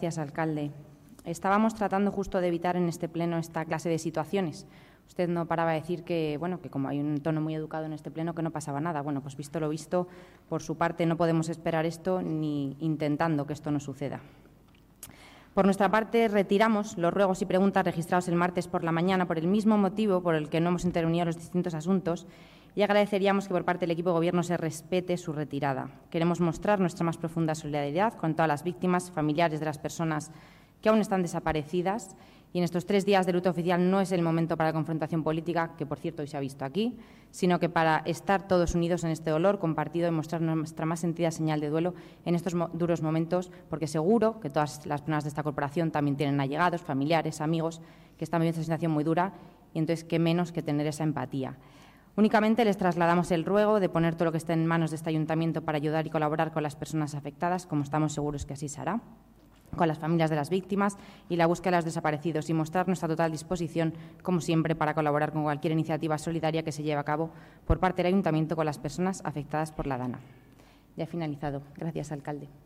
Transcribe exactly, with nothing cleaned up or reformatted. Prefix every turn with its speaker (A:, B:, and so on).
A: Gracias, alcalde. Estábamos tratando justo de evitar en este pleno esta clase de situaciones. Usted no paraba de decir que, bueno, que como hay un tono muy educado en este pleno, que no pasaba nada. Bueno, pues visto lo visto, por su parte no podemos esperar esto ni intentando que esto no suceda. Por nuestra parte, retiramos los ruegos y preguntas registrados el martes por la mañana por el mismo motivo por el que no hemos intervenido en los distintos asuntos y agradeceríamos que por parte del equipo de Gobierno se respete su retirada. Queremos mostrar nuestra más profunda solidaridad con todas las víctimas, familiares de las personas que aún están desaparecidas, y en estos tres días de luto oficial no es el momento para la confrontación política, que por cierto hoy se ha visto aquí, sino que para estar todos unidos en este dolor compartido y mostrar nuestra más sentida señal de duelo en estos duros momentos, porque seguro que todas las personas de esta corporación también tienen allegados, familiares, amigos, que están viviendo esta situación muy dura, y entonces qué menos que tener esa empatía. Únicamente les trasladamos el ruego de poner todo lo que esté en manos de este ayuntamiento para ayudar y colaborar con las personas afectadas, como estamos seguros que así se hará, con las familias de las víctimas y la búsqueda de los desaparecidos, y mostrar nuestra total disposición, como siempre, para colaborar con cualquier iniciativa solidaria que se lleve a cabo por parte del ayuntamiento con las personas afectadas por la DANA. Ya he finalizado. Gracias, alcalde.